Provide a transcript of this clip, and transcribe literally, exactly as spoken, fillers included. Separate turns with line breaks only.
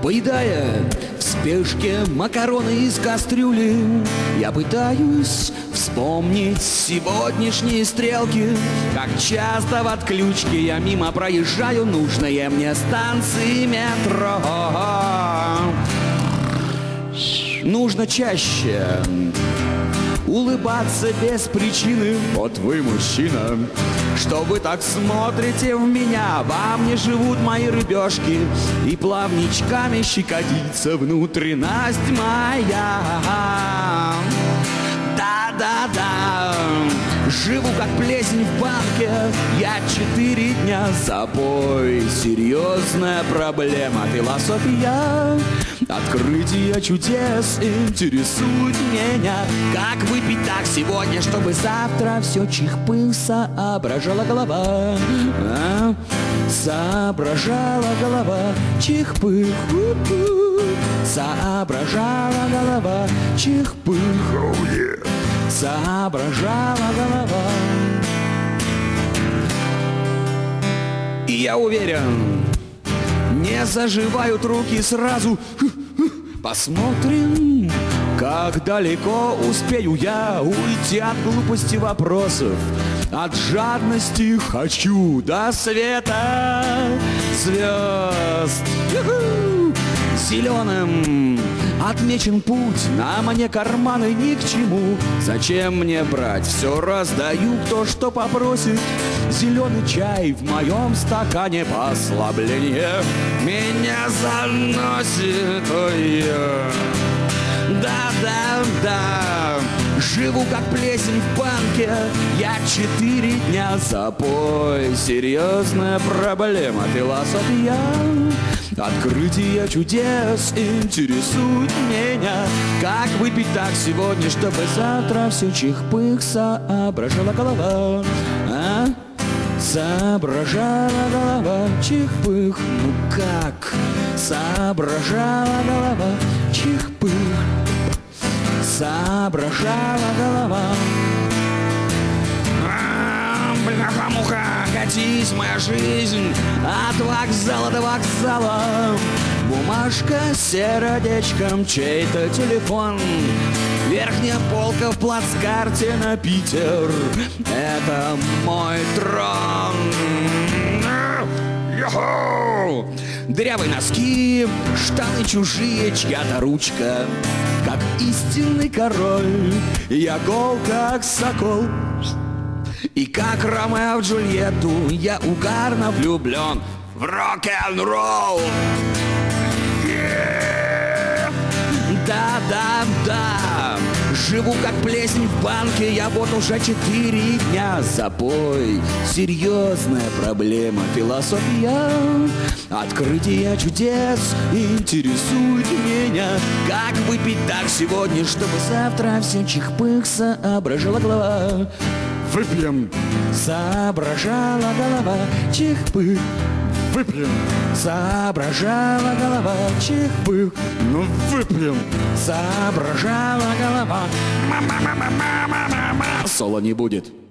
Поедая в спешке макароны из кастрюли, я пытаюсь вспомнить сегодняшние стрелки. Как часто в отключке я мимо проезжаю нужные мне станции метро. Нужно чаще улыбаться без причины. Вот вы, мужчина, что вы так смотрите в меня. Во мне живут мои рыбешки, и плавничками щекотится внутренность моя. Да-да-да, живу как плесень в банке, я четыре дня запой. Серьезная проблема, философия. Открытие чудес интересует меня. Как выпить так сегодня, чтобы завтра все чих-пых соображала голова, а? Соображала голова, чих-пых, соображала голова, чих-пых, oh, yeah. Соображала голова. И я уверен, не заживают руки сразу. Посмотрим, как далеко успею я уйти от глупости вопросов. От жадности хочу до света звезд. Зеленым отмечен путь, на мне карманы ни к чему. Зачем мне брать? Все раздаю, кто что попросит. Зеленый чай в моем стакане, послабление меня заносит. Ой, да-да-да, живу как плесень в банке, я четыре дня запой. Серьезная проблема, философия. Открытие чудес интересует меня. Как выпить так сегодня, чтобы завтра все чих-пых соображала голова, а? Соображала голова, чих-пых. Ну как? Соображала голова, чих-пых. Соображала голова. Бляха-муха, катись, моя жизнь, от вокзала до вокзала. Бумажка с сердечком, чей-то телефон. Верхняя полка в плацкарте на Питер. Это мой трон. Йо-хо! Дырявые носки, штаны чужие, чья-то ручка. Как истинный король, я гол, как сокол. И как Ромео в Джульетту, я угарно влюблен в рок-н-ролл. Yeah! Да-да-да, живу как плесень в банке, я вот уже четыре дня запой. Серьезная проблема, философия. Открытие чудес интересует меня. Как выпить так сегодня, чтобы завтра все чих-пых соображала голова. Выпьем. Соображала голова, чих-пых. Выпьем. Соображала голова, чих-пых. Ну выпьем. Соображала голова. Соло не будет.